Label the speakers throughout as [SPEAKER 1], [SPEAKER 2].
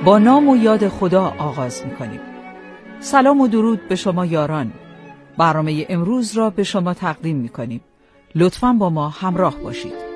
[SPEAKER 1] با نام و یاد خدا آغاز می‌کنیم. سلام و درود به شما یاران. برنامه امروز را به شما تقدیم می‌کنیم. لطفاً با ما همراه باشید.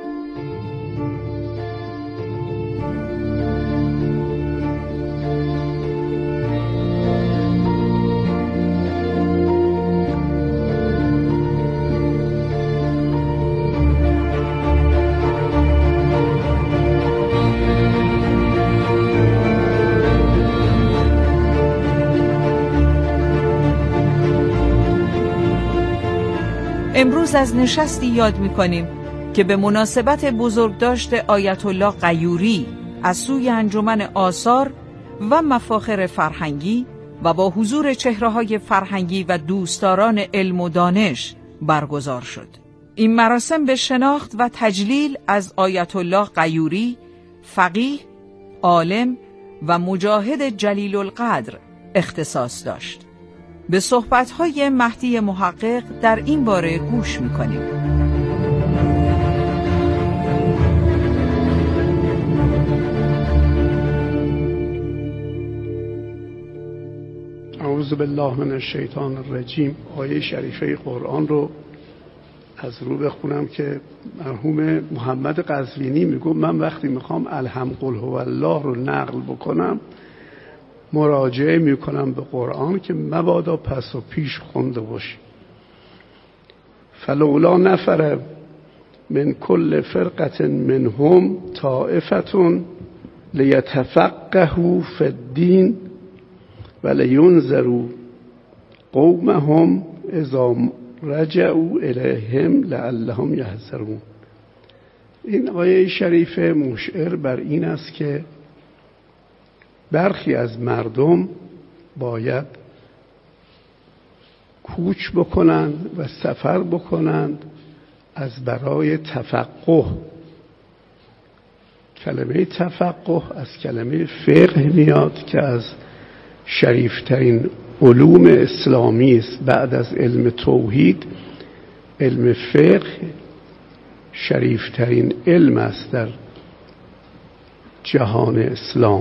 [SPEAKER 1] امروز از نشستی یاد می‌کنیم که به مناسبت بزرگداشت آیت الله غیوری از سوی انجمن آثار و مفاخر فرهنگی و با حضور چهره‌های فرهنگی و دوستداران علم و دانش برگزار شد. این مراسم به شناخت و تجلیل از آیت الله غیوری، فقیه، عالم و مجاهد جلیل القدر اختصاص داشت. به صحبت‌های مهدی محقق در این باره گوش می‌کنیم.
[SPEAKER 2] اعوذ بالله من الشیطان الرجیم. آیه شریفه قرآن رو از رو بخونم که مرحوم محمد قزوینی میگه من وقتی میخوام الحم قل هو الله رو نقل بکنم مراجعه میکنم به قرآن که مبادا پس و پیش خونده باشی. فلولا نفر من کل فرقة منهم طائفة لیتفقهوا فی الدین ولینذروا قومهم اذا رجعوا الیهم لعلهم یحذرون. این آیه شریف مشعر بر این است که برخی از مردم باید کوچ بکنند و سفر بکنند از برای تفقه. کلمه تفقه از کلمه فقه میاد که از شریفترین علوم اسلامی است. بعد از علم توحید علم فقه شریفترین علم است در جهان اسلام.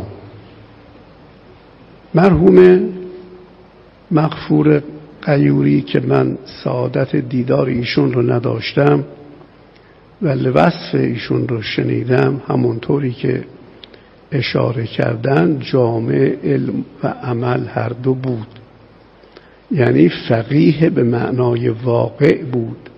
[SPEAKER 2] مرحوم مغفور غیوری که من سعادت دیدار ایشون رو نداشتم ولی وصف ایشون رو شنیدم، همونطوری که اشاره کردن جامع علم و عمل هر دو بود. یعنی فقیه به معنای واقع بود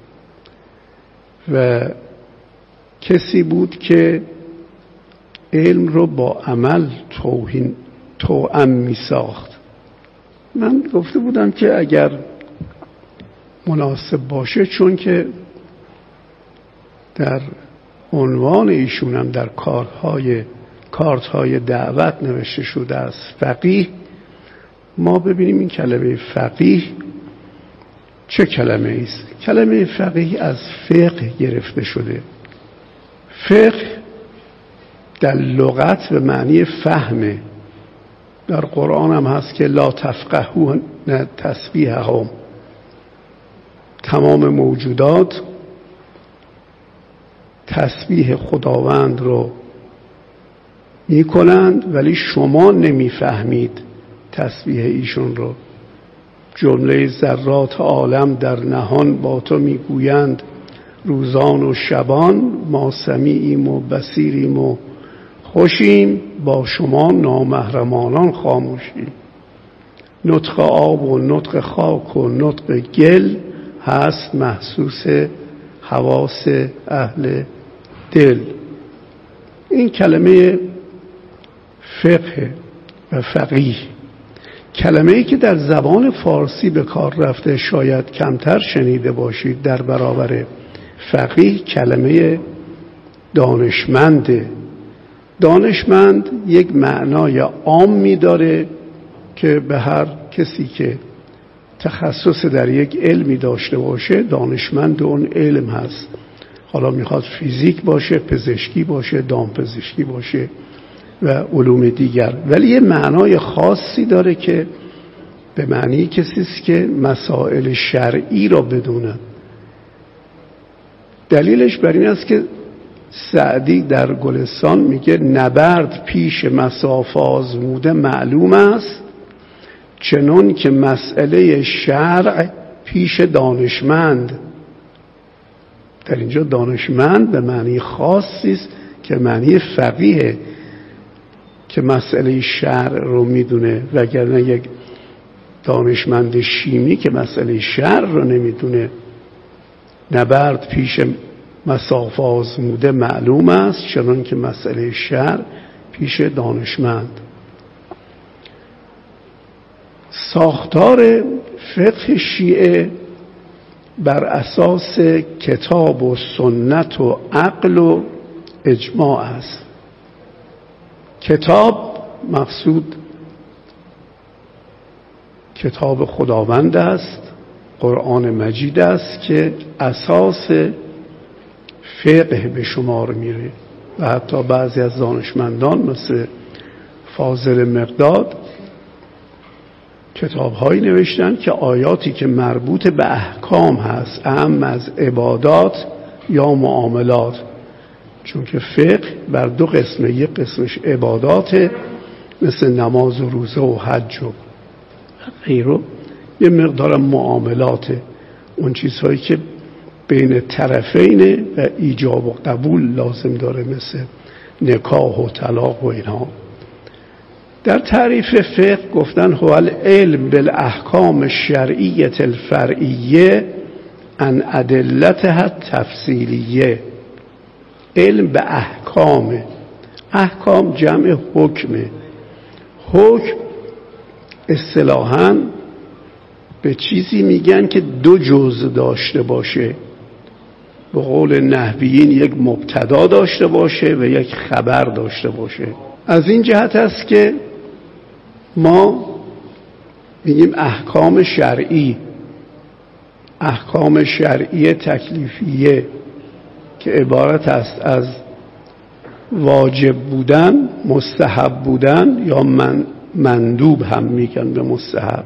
[SPEAKER 2] و کسی بود که علم رو با عمل توأم می ساخت. من گفته بودم که اگر مناسب باشه، چون که در عنوان ایشونم در کارت‌های دعوت نوشته شده است فقیه، ما ببینیم این کلمه فقیه چه کلمه است. کلمه فقیه از فقه گرفته شده. فقه در لغت به معنی فهمه. در قرآن هم هست که لا تفقهون تسبیحهم. تمام موجودات تسبیح خداوند رو می کنند ولی شما نمیفهمید تسبیح ایشون رو. جمله ذرات عالم در نهان با تو میگویند روزان و شبان ما سمیعیم و بصیریم و خوشیم، با شما نامحرمانان خاموشیم. نطق آب و نطق خاک و نطق گل هست محسوس حواس اهل دل. این کلمه فقه و فقیه، کلمه ای که در زبان فارسی به کار رفته شاید کمتر شنیده باشید در برابر فقیه، کلمه دانشمنده. دانشمند یک معنای عامی داره که به هر کسی که تخصص در یک علمی داشته باشه دانشمند اون علم هست. حالا میخواد فیزیک باشه، پزشکی باشه، دامپزشکی باشه و علوم دیگر، ولی یه معنای خاصی داره که به معنی کسی است که مسائل شرعی را بدونه. دلیلش بر این است که سعدی در گلستان میگه نبرد پیش مصاف آزموده معلوم است، چنون که مسئله شرع پیش دانشمند. در اینجا دانشمند به معنی خاصی است که معنی فقیه که مسئله شرع رو میدونه، وگرنه یک دانشمند شیمی که مسئله شرع رو نمیدونه. نبرد پیش مصاف آزموده معلوم است، چنان که مسئله شرع پیش دانشمند. ساختار فقه شیعه بر اساس کتاب و سنت و عقل و اجماع است. کتاب مقصود کتاب خداوند است، قرآن مجید است که اساس فقه به شمار میره و حتی بعضی از دانشمندان مثل فاضل مقداد کتاب‌هایی نوشتن که آیاتی که مربوط به احکام هست، اهم از عبادات یا معاملات، چون که فقه بر دو قسمه، یک قسمش عبادات مثل نماز و روزه و حج و غیره، یه مقدار معاملات، اون چیزهایی که بین طرفین و ایجاب و قبول لازم داره مثل نکاح و طلاق و اینها. در تعریف فقه گفتن هو العلم بالاحکام الشرعیه الفرعیه عن ادلتها التفصیلیه. علم به احکام، احکام جمع حکمه. حکم اصطلاحاً به چیزی میگن که دو جزء داشته باشه، به قول نحویین یک مبتدا داشته باشه و یک خبر داشته باشه. از این جهت است که ما میگیم احکام شرعی، احکام شرعی تکلیفیه که عبارت است از واجب بودن، مستحب بودن یا مندوب هم میگن به مستحب،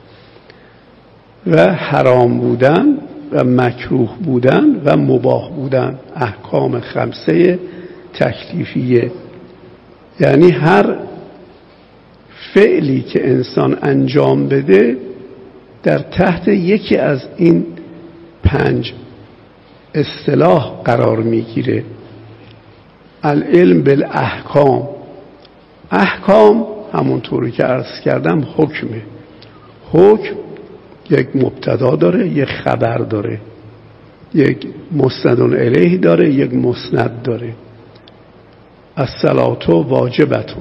[SPEAKER 2] و حرام بودن و مکروه بودن و مباح بودن. احکام خمسه تکلیفیه، یعنی هر فعلی که انسان انجام بده در تحت یکی از این 5 اصطلاح قرار میگیره. العلم بالاحکام، احکام همونطوری که عرض کردم حکمه. حکم یک مبتدا داره، یک خبر داره، یک مستند الیه داره، یک مسند داره. الصلاة واجبتون،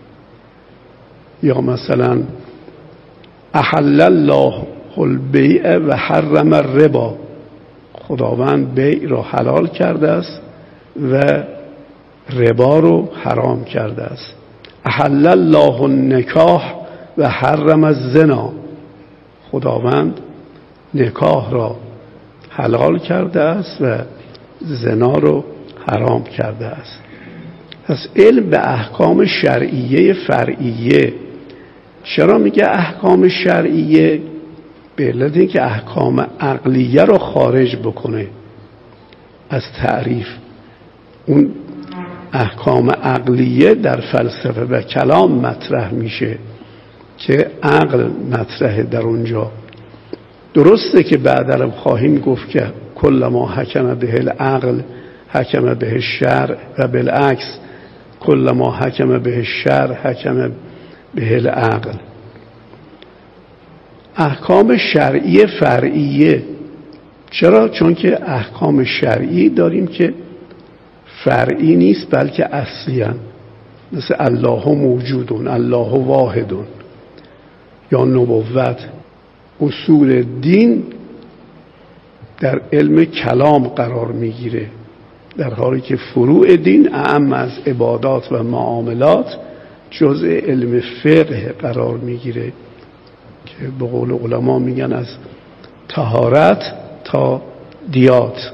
[SPEAKER 2] یا مثلا احل الله البیع و حرم الربا، خداوند بیع رو حلال کرده است و ربا رو حرام کرده است. احل الله النکاح و حرم الزنا، خداوند نکاح را حلال کرده است و زنا رو حرام کرده است. پس علم به احکام شرعیه فرعیه. چرا میگه احکام شرعیه؟ به علت اینکه احکام عقلیه رو خارج بکنه از تعریف. اون احکام عقلیه در فلسفه و کلام مطرح میشه که عقل مطرحه در اونجا. درسته که بعدا خواهیم گفت که کل ما حکم به العقل حکم به الشرع و بالعکس کل ما حکم به الشرع حکم به العقل. احکام شرعی فرعیه. چرا؟ چون که احکام شرعی داریم که فرعی نیست بلکه اصلی هستند، مثل الله موجودون، الله واحدون، یا نبوت. اصول دین در علم کلام قرار میگیره، در حالی که فروع دین اعم از عبادات و معاملات جزء علم فقه قرار میگیره که به قول علما میگن از طهارت تا دیات.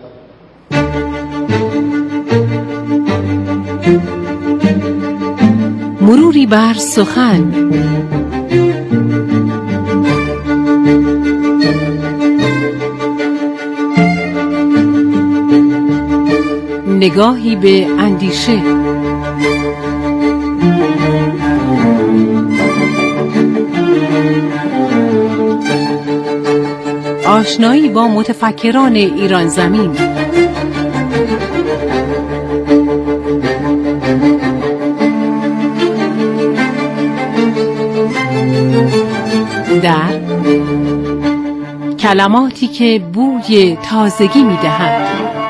[SPEAKER 3] مروری بر سخن. نگاهی به اندیشه. آشنایی با متفکران ایران زمین. در کلماتی که بوی تازگی می‌دهند.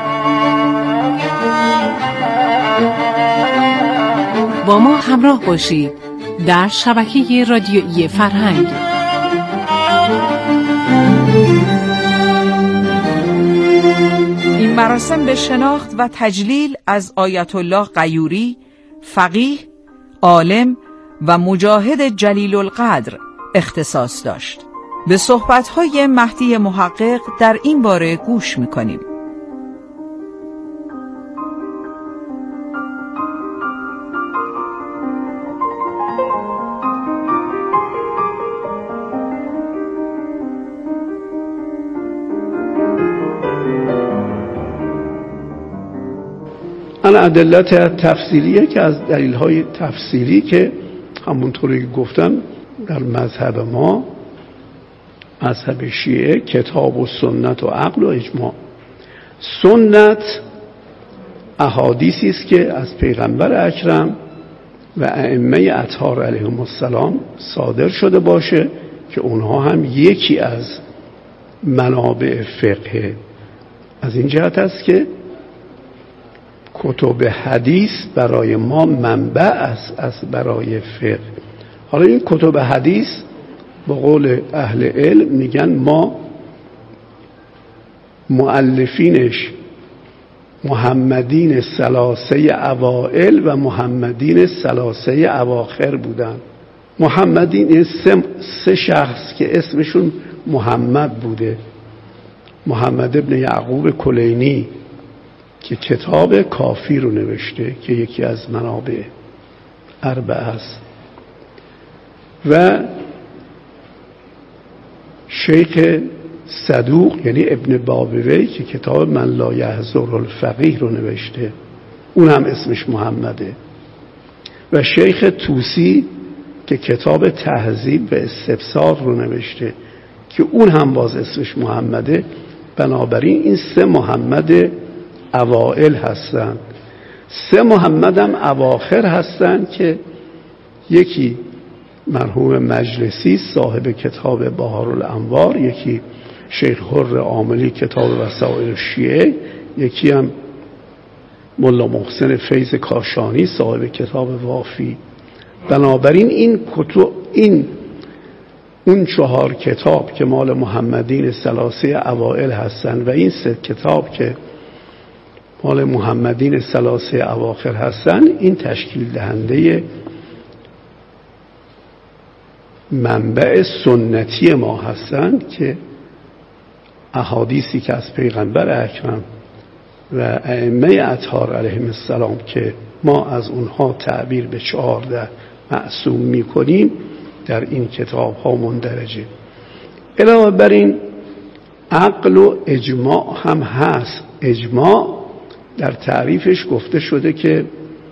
[SPEAKER 3] با ما همراه باشید در شبکه رادیویی فرهنگ.
[SPEAKER 1] این مراسم به شناخت و تجلیل از آیت الله غیوری، فقیه، عالم و مجاهد جلیل القدر اختصاص داشت. به صحبت‌های مهدی محقق در این باره گوش می‌کنیم.
[SPEAKER 2] این ادلت تفسیریه که از دلیل‌های تفسیری که همونطوری که گفتم در مذهب ما، مذهب شیعه، کتاب و سنت و عقل و اجماع. سنت احادیثی است که از پیغمبر اکرم و ائمه اطهار علیهم السلام صادر شده باشه که اونها هم یکی از منابع فقه. از این جهت است که کتب حدیث برای ما منبع است از برای فقه. حالا این کتب حدیث با قول اهل علم میگن ما مؤلفینش محمدین ثلاثه اوائل و محمدین ثلاثه اواخر بودن. محمدین سه شخص که اسمشون محمد بوده. محمد ابن یعقوب کلینی که کتاب کافی رو نوشته که یکی از منابع اربعه است، و شیخ صدوق یعنی ابن بابوی که کتاب من لا یحضر الفقیه رو نوشته، اون هم اسمش محمده، و شیخ طوسی که کتاب تهذیب و استبصار رو نوشته که اون هم باز اسمش محمده. بنابراین این سه محمد اوائل هستند. سه محمد هم اواخر هستند که یکی مرحوم مجلسی صاحب کتاب بهارالانوار، یکی شیخ حر عاملی کتاب وسائل الشیعه، یکی هم ملا محسن فیض کاشانی صاحب کتاب وافی. بنابراین این کتب، اون 4 کتاب که مال محمدین ثلاثه اوائل هستند و این 3 کتاب که مال محمدین ثلاثه اواخر هستند، این تشکیل دهنده منبع سنتی ما هستند که احادیثی که از پیغمبر اکرم و ائمه اطهار علیهم السلام که ما از اونها تعبیر به 14 معصوم میکنیم در این کتاب ها مندرجه. علاوه بر این عقل و اجماع هم هست. اجماع در تعریفش گفته شده که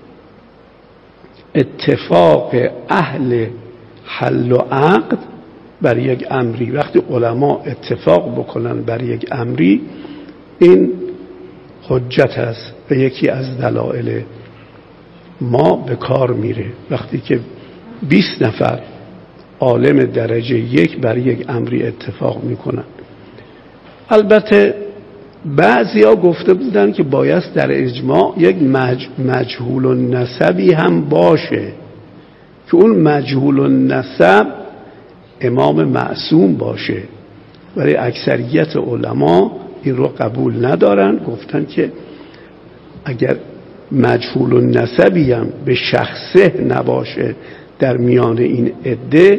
[SPEAKER 2] اتفاق اهل حل و عقد بر یک امری، وقتی علما اتفاق بکنن بر یک امری، این حجت است و یکی از دلایل ما به کار میره. وقتی که 20 نفر عالم درجه 1 بر یک امری اتفاق میکنن. البته بعضیا گفته بودن که باید در اجماع یک مجهول النسبی هم باشه که اون مجهول النسب امام معصوم باشه، ولی اکثریت علما این رو قبول ندارن. گفتن که اگر مجهول النسبی هم به شخصه نباشه در میان این عده،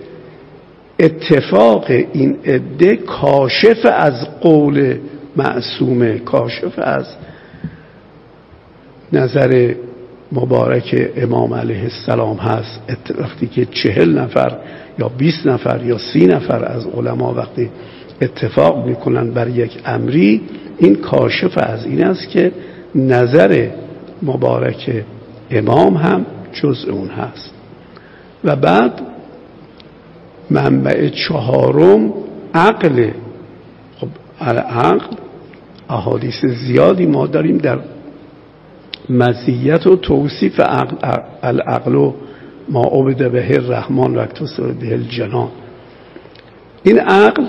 [SPEAKER 2] اتفاق این عده کاشف از قول معصومه، کاشف از نظر مبارک امام علیه السلام هست. وقتی که 40 نفر یا 20 نفر یا 30 نفر از علما وقتی اتفاق میکنن بر یک امری، این کاشف از این است که نظر مبارک امام هم جزء اون هست. و بعد منبع چهارم عقل. خب عقل احادیث زیادی ما داریم در مزیت و توصیف عقل. العقل ما عبد به الرحمن و اکتسب به الجنان. این عقل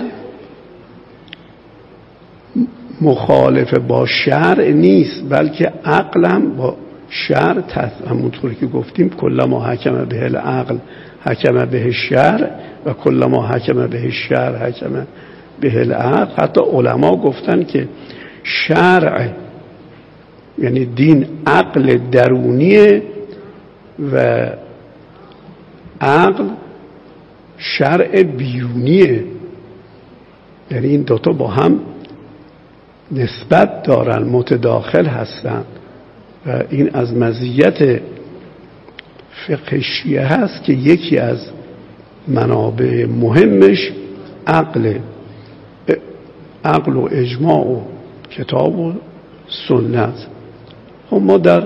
[SPEAKER 2] مخالف با شرع نیست، بلکه عقل هم با شرع همونطور که گفتیم کلما حکم به العقل حکم به الشرع و کلما حکم به الشرع حکم به العقل. حتی علما گفتن که شرع یعنی دین عقل درونیه و عقل شرع بیرونیه، یعنی این دوتا با هم نسبت دارن، متداخل هستن. و این از مزیت فقه شیعه هست که یکی از منابع مهمش عقل و اجماع و کتاب و سنت. ما در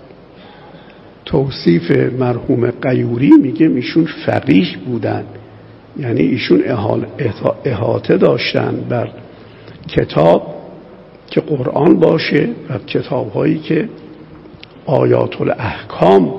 [SPEAKER 2] توصیف مرحوم غیوری میگه ایشون فقیه بودن، یعنی ایشون احاطه داشتن بر کتاب که قرآن باشه و کتاب هایی که آیات الاحکام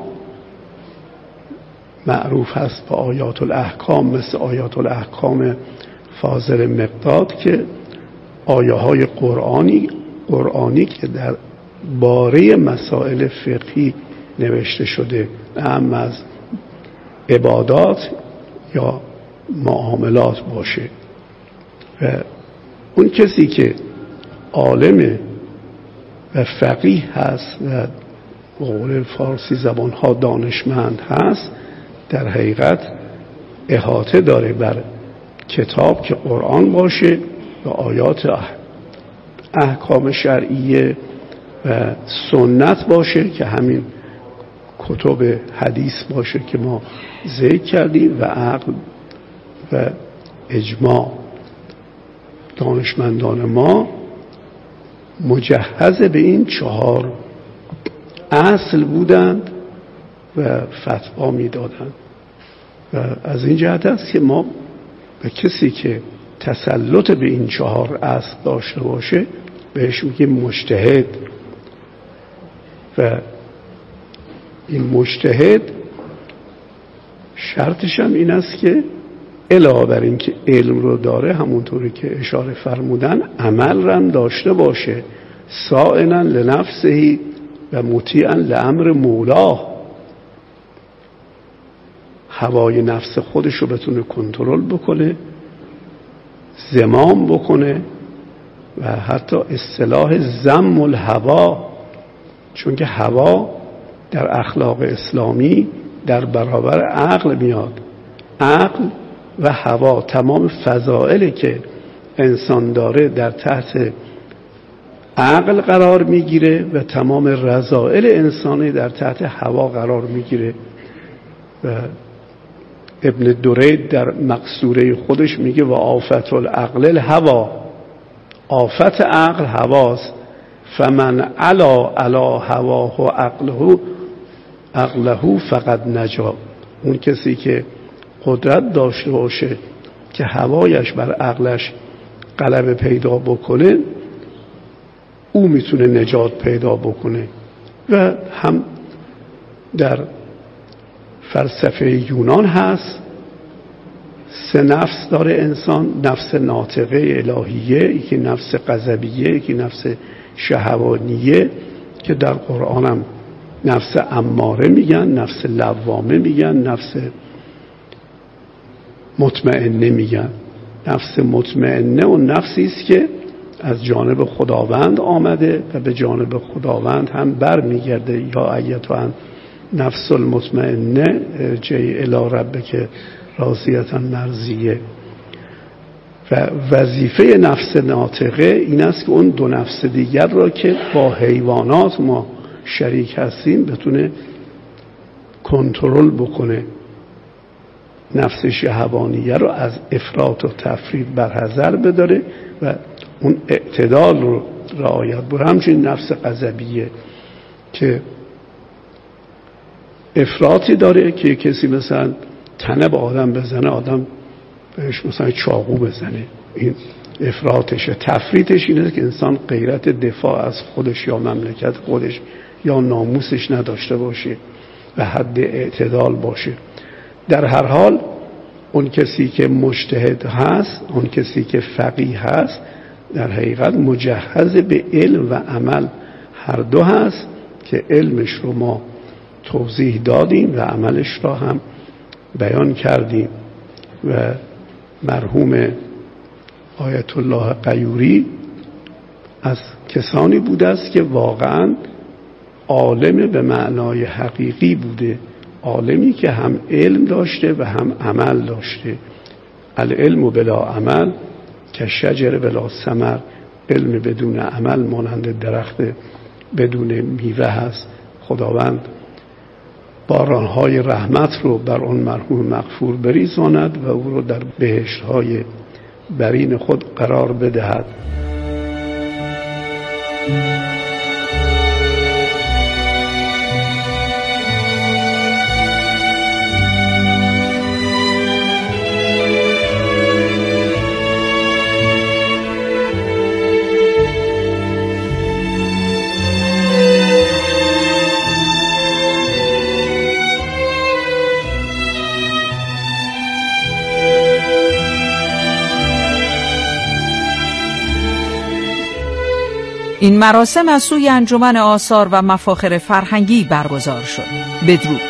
[SPEAKER 2] معروف هست به آیات الاحکام، مثل آیات الاحکام فاضل مقداد که آیه های قرآنی که در باره مسائل فقهی نوشته شده، هم از عبادات یا معاملات باشه. و اون کسی که عالم و فقیه هست و قول فارسی زبان ها دانشمند هست، در حقیقت احاطه داره بر کتاب که قرآن باشه و آیات احکام شرعیه و سنت باشه که همین کتب حدیث باشه که ما ذکر کردیم و عقل و اجماع. دانشمندان ما مجهز به این 4 اصل بودند و فتوا میدادند. و از این جهت است که ما به کسی که تسلط به این 4 اصل داشته باشه بهش میگیم مجتهد. و این مجتهد شرطش هم این است که علاوه بر این که علم رو داره، همونطوری که اشاره فرمودن، عمل رو داشته باشه، سائنا لنفسه و مطیعا لامر مولاه، هوای نفس خودش رو بتونه کنترل بکنه، زمام بکنه و حتی اصطلاح ذم الهوا، چون که هوا در اخلاق اسلامی در برابر عقل میاد. عقل و هوا تمام فضائلی که انسان داره در تحت عقل قرار میگیره و تمام رذائل انسانی در تحت هوا قرار میگیره. و ابن درید در مقصوره خودش میگه و آفت العقل الهوا، آفت عقل هواست، فمن علا هواه و عقله فقد نجا. اون کسی که قدرت داشته باشه که هوایش بر عقلش غلبه پیدا بکنه، او میتونه نجات پیدا بکنه. و هم در فلسفه یونان هست 3 نفس داره انسان: نفس ناطقه الهیه، یکی نفس غضبیه، یکی نفس شهوانیه که در قرآن هم نفس اماره میگن، نفس لوامه میگن، نفس مطمئنه میگن. نفس مطمئنه و نفسی است که از جانب خداوند آمده و به جانب خداوند هم بر میگرده. یا ایتها نفس المطمئنه ارجعی الی ربک راضیة مرضیه. و وظیفه نفس ناطقه این است که اون 2 نفس دیگر را که با حیوانات ما شریک هستیم بتونه کنترل بکنه، نفس شهوانیه رو از افراط و تفرید برحذر بداره و اون اعتدال رو رعایت بود. همچنین نفس غضبیه که افراطی داره که کسی مثلا تنه به آدم بزنه، آدم بهش مثلا چاقو بزنه، این افراطشه. تفریطش اینه که انسان غیرت دفاع از خودش یا مملکت خودش یا ناموسش نداشته باشه و حد اعتدال باشه. در هر حال اون کسی که مجتهد هست، اون کسی که فقیه هست، در حقیقت مجهز به علم و عمل هر دو هست که علمش رو ما توضیح دادیم و عملش را هم بیان کردیم. و مرحوم آیت الله غیوری از کسانی بوده است که واقعا عالم به معنای حقیقی بوده، عالمی که هم علم داشته و هم عمل داشته. العلم بلا عمل که شجر بلا ثمر، علم بدون عمل مانند درخت بدون میوه هست. خداوند بارانهای رحمت رو بر اون مرحوم مغفور بریزاند و او رو در بهشت‌های برین خود قرار بدهد.
[SPEAKER 1] این مراسم از سوی انجمن آثار و مفاخر فرهنگی برگزار شد. بدرود.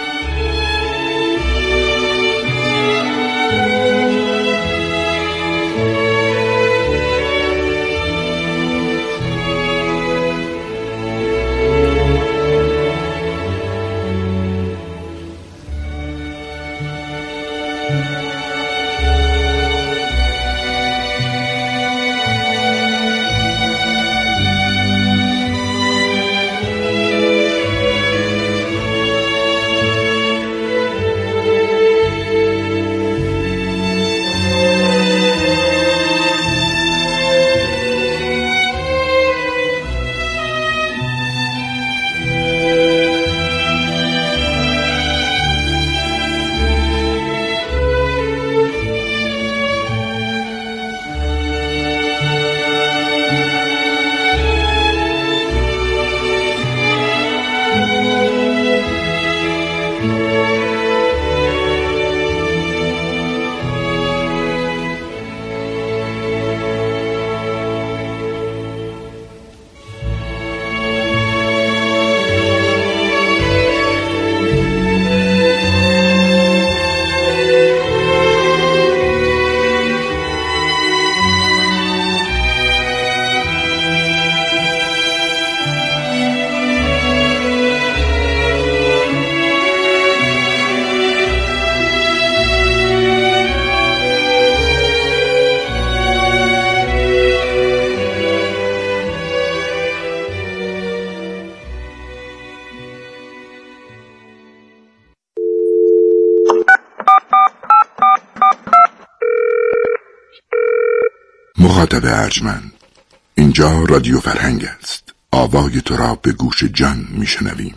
[SPEAKER 4] مخاطب ارجمند، اینجا رادیو فرهنگ است. آوای تو را به گوش جان میشنویم.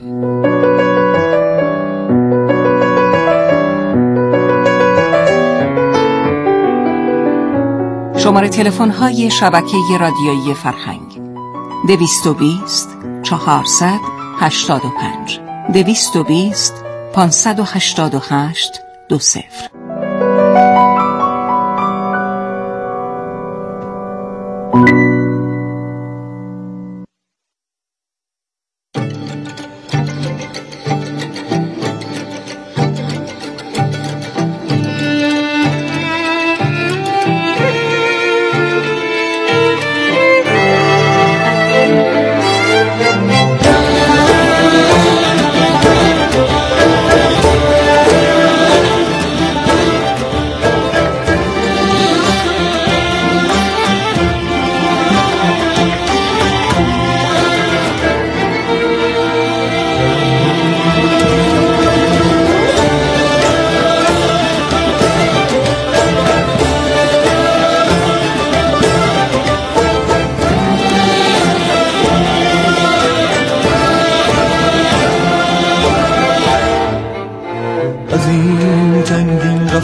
[SPEAKER 3] شماره تلفن های شبکه رادیویی فرهنگ 220 400 85 220 588 20.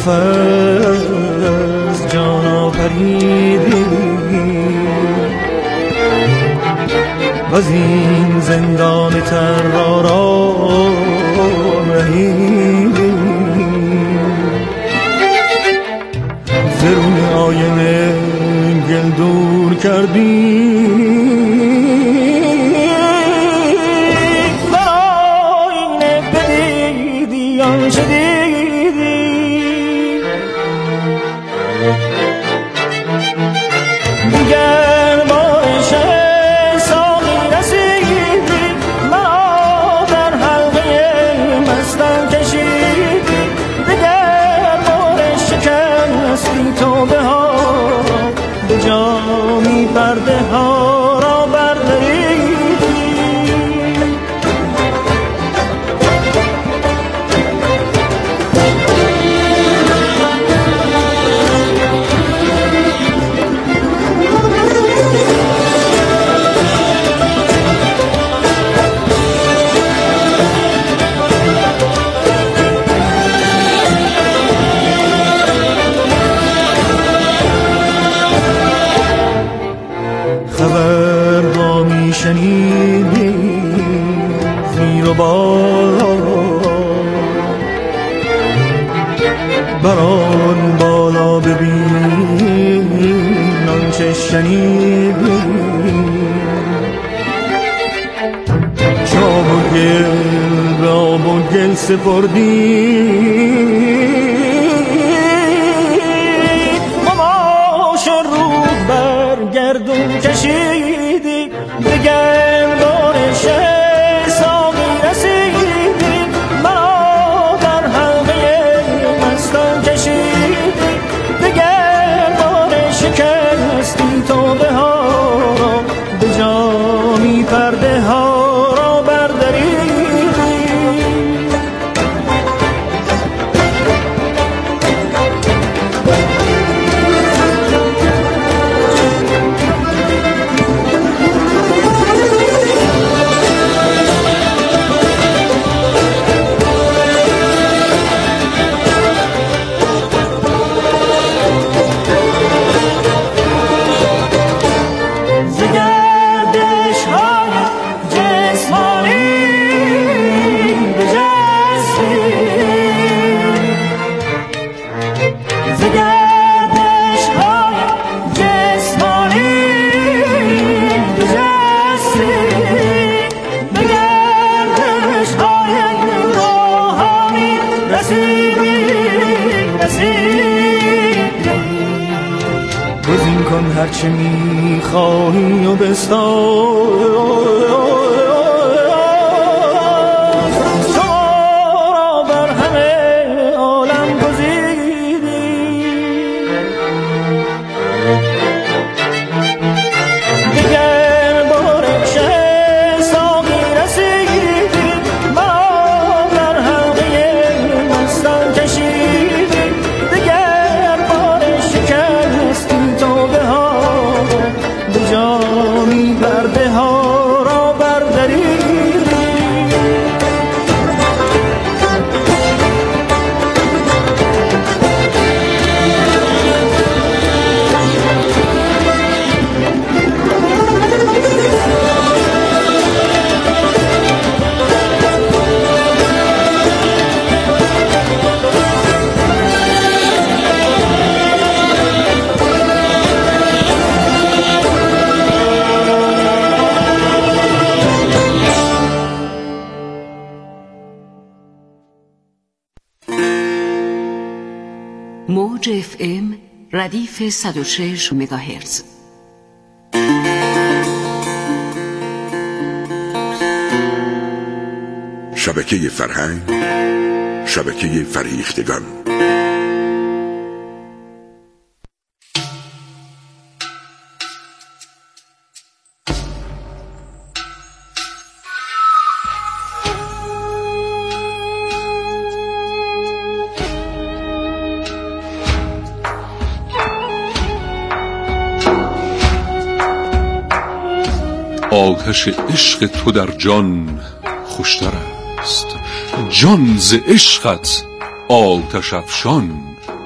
[SPEAKER 5] از جان آفریدی و از این زندان تراران رهیدی زرون آینه گل دور کردی در آینه بدیدی آنچه دیدی دیگر بارش ساقی رسیدی مرا در حلقه مستم کشیدی دیگر بارش شکستی توبه ها به جامی پرده ها را بردریدی خبر با می شنیدی زیر و بالا بران بالا ببین آنچه شنیدی شاب و گل به آب و گل سپردی مماش رود بر گردون کشیدی دیگر بارش ساقی رسیدی مرا در حلقه مستم کشیدی دیگر بارش شکستی توبه ها را به جامی پرده ها را بردریدی گزین کن هرچه میخواهی و بستان شما را بر همه عالم گزیدی دیگر بارش ساقی رسیدی مرا در حلقه مستم کشیدی دیگر بارش شکستی توبه ها به جامی پرده ها را بردریدی
[SPEAKER 3] موج FM ردیف 106 مگاهرتز.
[SPEAKER 4] شبکه فرهنگ، شبکه فریختگان.
[SPEAKER 6] آتش عشق تو در جان خوشتر است، جان ز عشقت آتش افشان